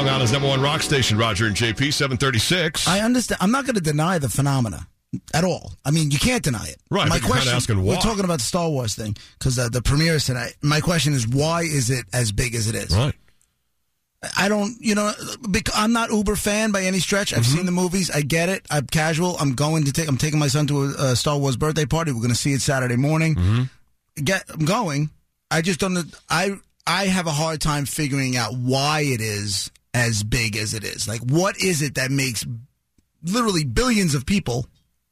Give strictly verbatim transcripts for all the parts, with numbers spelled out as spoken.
Long Island's number one rock station, Roger and J P, seven thirty-six. I understand. I'm not going to deny the phenomena at all. I mean, you can't deny it. Right. My but you're question, kind of asking why. we're talking about the Star Wars thing because uh, the premiere is tonight. My question is, why is it as big as it is? Right. I don't, you know, because I'm not uber fan by any stretch. I've Mm-hmm. seen the movies. I get it. I'm casual. I'm going to take. I'm taking my son to a, a Star Wars birthday party. We're going to see it Saturday morning. Mm-hmm. Get. I'm going. I just don't. I I have a hard time figuring out why it is as big as it is. Like, what is it that makes literally billions of people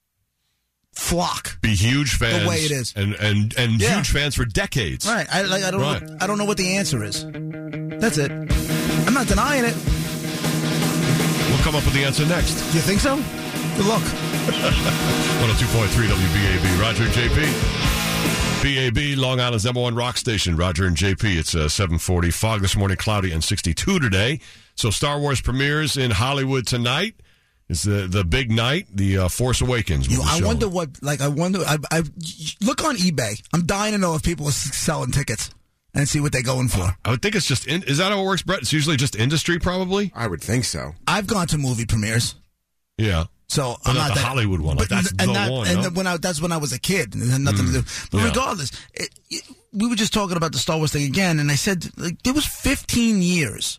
flock? Be huge fans. The way it is. And and, and Yeah. huge fans for decades. Right. I like. I don't. Right. Know, I don't know what the answer is. That's it. I'm not denying it. We'll come up with the answer next. Do you think so? Good luck. one oh two point three W B A B. Roger and J P. B A B, Long Island's number one rock station. Roger and J P. It's uh, seven forty. Fog this morning, cloudy and sixty-two today. So Star Wars premieres in Hollywood tonight. It's the the big night. The uh, Force Awakens. You know, I showing. wonder what. Like, I wonder. I, I look on eBay. I'm dying to know if people are selling tickets and see what they're going for. I would think it's just, in, is that how it works, Brett? It's usually just industry, probably? I would think so. I've gone to movie premieres, Yeah. so But I'm not not the that, Hollywood one. Like, that's and the that, one, And no? then when I, that's when I was a kid, and it had nothing to do. But Yeah. regardless, it, it, we were just talking about the Star Wars thing again, and I said like there was fifteen years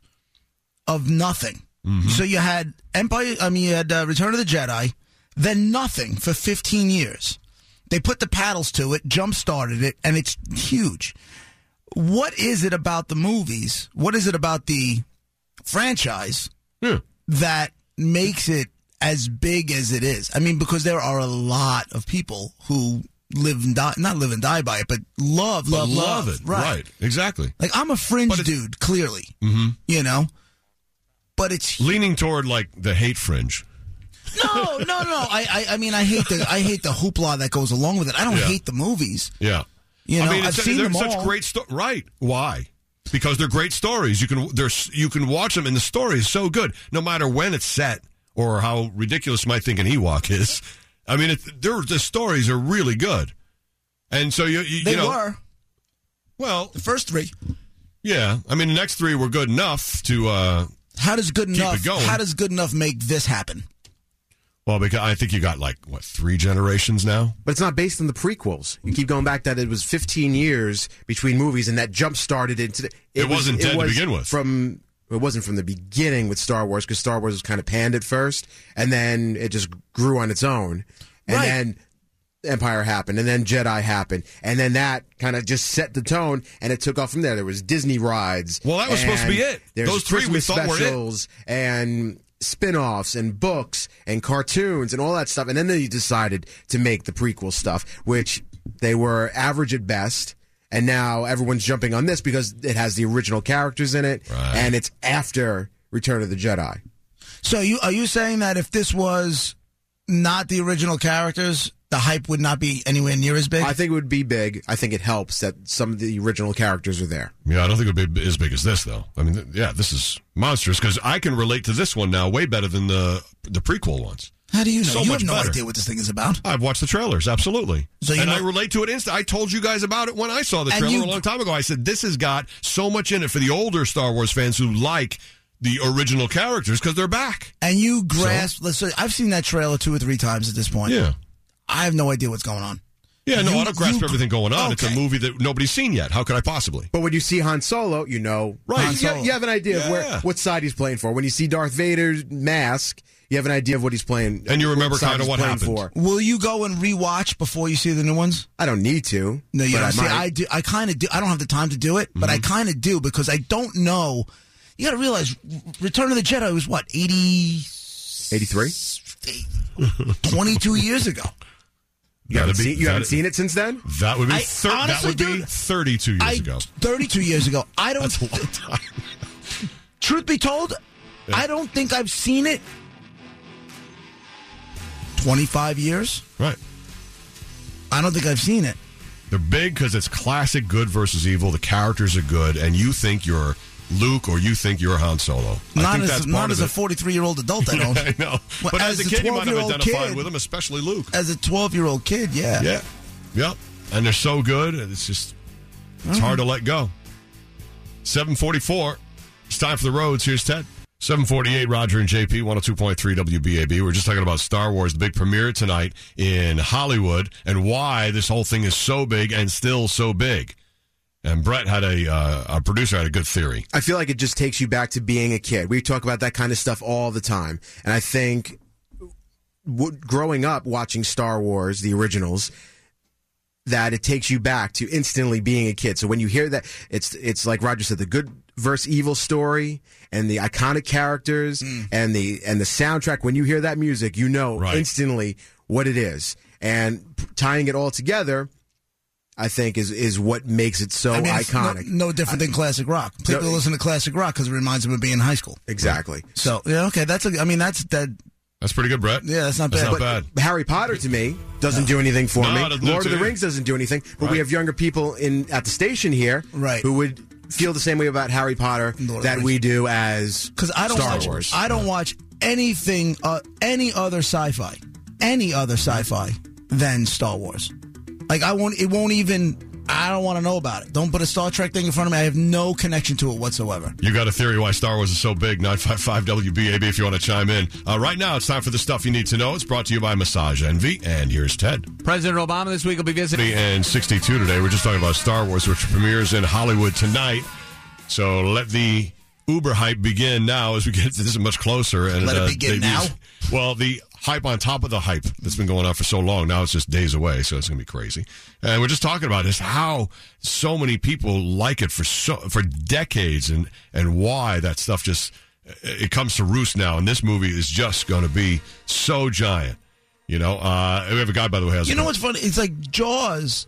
of nothing. Mm-hmm. So you had Empire. I mean, you had uh, Return of the Jedi, then nothing for fifteen years. They put the paddles to it, jump started it, and it's huge. What is it about the movies? What is it about the franchise Yeah. that makes it as big as it is? I mean, because there are a lot of people who live and die, not live and die by it, but love, But love, love, love. it. Right. Exactly. Like, I'm a fringe But it's- dude, clearly. Mm-hmm. You know? But it's Leaning toward, like, the hate fringe. no, no, no. I, I, I mean, I hate the, I hate the hoopla that goes along with it. I don't Yeah. hate the movies. Yeah. You know, I mean, I've it's, seen they're them such all. great stories. Right. Why? Because they're great stories. You can there's you can watch them, and the story is so good, no matter when it's set or how ridiculous you might think an Ewok is. I mean, it, the stories are really good, and so you you, They you know, were well, the first three. yeah. I mean, the next three were good enough to. Uh, How does good Keep enough? it going. How does good enough make this happen? well, because I think you got like what three generations now. But it's not based on the prequels. You keep going back that it was fifteen years between movies, and that jump started into the, It wasn't dead to was begin with. From it wasn't from the beginning with Star Wars, because Star Wars was kind of panned at first, and then it just grew on its own, and Right. then Empire happened, and then Jedi happened, and then that kind of just set the tone, and it took off from there. There was Disney rides. Well, that was supposed to be and it. there's Those three we Christmas thought were it. specials and spin-offs and books and cartoons and all that stuff, and then they decided to make the prequel stuff, which they were average at best, and now everyone's jumping on this because it has the original characters in it, Right. and it's after Return of the Jedi. So you are you saying that if this was not the original characters, the hype would not be anywhere near as big? I think it would be big. I think it helps that some of the original characters are there. Yeah, I don't think it would be as big as this, though. I mean, th- yeah, this is monstrous because I can relate to this one now way better than the the prequel ones. How do you know? So you much have no better. idea what this thing is about. I've watched the trailers, absolutely. So you and know- I relate to it instantly. I told you guys about it when I saw the And trailer you- a long time ago. I said, this has got so much in it for the older Star Wars fans who like the original characters because they're back. And you grasp. Let's say I've seen that trailer two or three times at this point. Yeah. I have no idea what's going on. Yeah, no, You- I don't grasp you- everything going on. It's a okay. movie that nobody's seen yet. How could I possibly? But when you see Han Solo, you know, Right. You, Han Solo. you have an idea of Yeah. where what side he's playing for. When you see Darth Vader's mask, you have an idea of what he's playing. And you remember side kinda he's what playing happened. for. Will you go and rewatch before you see the new ones? I don't need to. No, you but don't. I See, might. I do. I kind of do. I don't have the time to do it, but I kind of do because I don't know. You got to realize, Return of the Jedi was what eighty, eighty-three? twenty-two years ago. You haven't, That'd be- seen, you haven't that'd- seen it since then? That would be I thir- that honestly, would be dude, thirty-two years I ago. thirty-two years ago. I don't. That's a long time. Truth be told, Yeah. I don't think I've seen it. Twenty-five years. Right. I don't think I've seen it. They're big because it's classic good versus evil. The characters are good, and you think you're Luke or you think you're Han Solo. I Not think as that's not part as of a it. forty-three-year-old adult. I don't. I know. Well, But as, as a a kid, you might have twelve-year-old identified kid- with him, especially Luke. As a twelve-year-old kid, yeah. Yeah. Yep. And they're so good, and it's just, it's hard to let go. seven forty-four. It's time for the roads. Here's Ted. seven forty-eight, Roger and J P, one oh two point three W B A B. We're just talking about Star Wars, the big premiere tonight in Hollywood, and why this whole thing is so big and still so big. And Brett had a, uh, our producer had a good theory. I feel like it just takes you back to being a kid. We talk about that kind of stuff all the time. And I think w- growing up watching Star Wars, the originals, that it takes you back to instantly being a kid. So when you hear that, it's it's like Roger said, the good versus evil story and the iconic characters mm. and the and the soundtrack. When you hear that music, you know right. instantly what it is. And tying it all together, I think, is is what makes it so I mean, iconic. No, no different than classic rock. People no, listen to classic rock because it reminds them of being in high school. Exactly. So yeah, okay, that's a, I mean that's that. That's pretty good, Brett. Yeah, that's not that's bad. Not but bad. Harry Potter to me doesn't no. do anything for no, me. Lord of the you. Rings doesn't do anything. But right. we have younger people in at the station here right. who would feel the same way about Harry Potter Lord that we do as because I don't Star watch, Wars. I don't watch anything, uh, any other sci-fi, any other sci-fi than Star Wars. Like I won't. It won't even. I don't want to know about it. Don't put a Star Trek thing in front of me. I have no connection to it whatsoever. You got a theory why Star Wars is so big. nine five five W B A B if you want to chime in. Uh, right now, it's time for the stuff you need to know. It's brought to you by Massage Envy. And here's Ted. President Obama this week will be visiting. And sixty-two today. We're just talking about Star Wars, which premieres in Hollywood tonight. So let the Uber hype begin now as we get to this much closer. And let uh, it begin now? Use, well, the hype on top of the hype that's been going on for so long. Now it's just days away, so it's going to be crazy. And we're just talking about just how so many people like it for so for decades, and, and why that stuff just it comes to roost now. And this movie is just going to be so giant. You know, uh, we have a guy, by the way, who has you a know what's funny? It's like Jaws.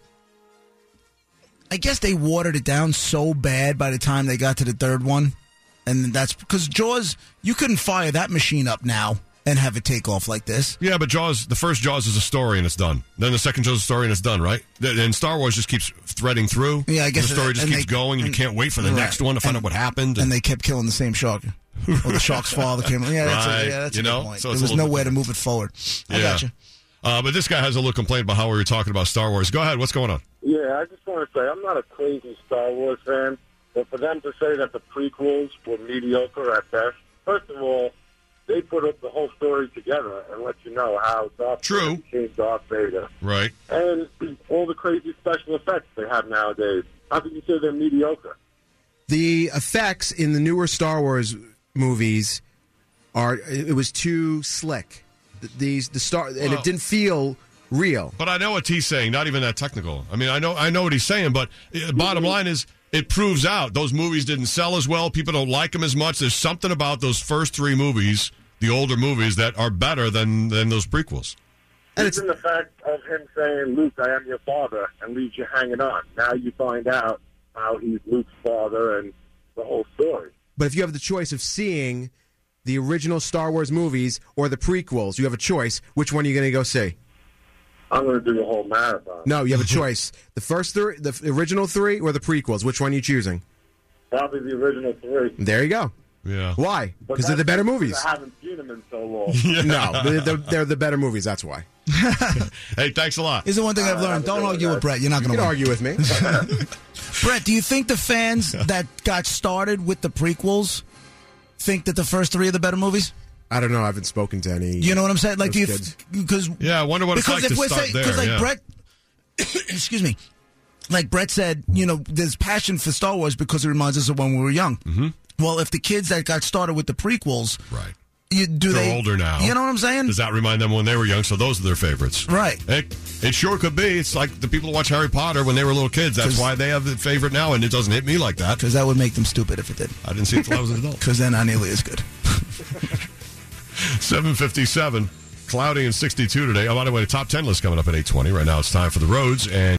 I guess they watered it down so bad by the time they got to the third one, and that's because Jaws. You couldn't fire that machine up now and have it take off like this. Yeah, but Jaws, the first Jaws is a story and it's done. Then the second Jaws is a story and it's done, right? And Star Wars just keeps threading through. Yeah, I guess the story just keeps they, going, and, and you can't wait for the right. next one to find and, out what happened. And, and they kept killing the same shark. Or the shark's father came. Yeah, that's right. a, yeah, that's you a know? good point. So there was nowhere to move it forward. I yeah. got you. Uh, but this guy has a little complaint about how we were talking about Star Wars. Go ahead. What's going on? Yeah, I just want to say I'm not a crazy Star Wars fan, but for them to say that the prequels were mediocre at best, first of all, they put up the whole story together and let you know how Darth True. Vader became Darth Vader. Right. And all the crazy special effects they have nowadays. How can you say they're mediocre? The effects in the newer Star Wars movies are it was too slick. These the star and well, it didn't feel real. But I know what he's saying, not even that technical. I mean, I know I know what he's saying, but uh, bottom line is it proves out those movies didn't sell as well. People don't like them as much. There's something about those first three movies, the older movies, that are better than, than those prequels. And it's in the fact of him saying, Luke, I am your father, and leaves you hanging on. Now you find out how he's Luke's father and the whole story. But if you have the choice of seeing the original Star Wars movies or the prequels, you have a choice. Which one are you going to go see? I'm going to do the whole marathon. No, you have a choice. The first three, the original three, or the prequels. Which one are you choosing? Probably the original three. There you go. Yeah. Why? Because they're the better movies. I haven't seen them in so long. Yeah. No, they're, they're, they're the better movies. That's why. Hey, thanks a lot. Here's the one thing I've learned. Don't argue with Brett. You're not going to argue with me. Brett, do you think the fans that got started with the prequels think that the first three are the better movies? I don't know. I haven't spoken to any. You know what I'm saying? Like, do you? Because yeah, I wonder what it's like to start saying, there. Because like yeah. Brett, excuse me, like Brett said, you know, there's passion for Star Wars because it reminds us of when we were young. Mm-hmm. Well, if the kids that got started with the prequels, right, you, do they're they, older now. You know what I'm saying? Does that remind them when they were young? So those are their favorites, right? It, it sure could be. It's like the people who watch Harry Potter when they were little kids. That's why they have the favorite now, and it doesn't hit me like that. Because that would make them stupid if it did. I didn't see it until I was an adult. Because they're not nearly as good. seven fifty-seven, cloudy and sixty-two today. Oh, by the way, the top ten list coming up at eight twenty. Right now it's time for the roads and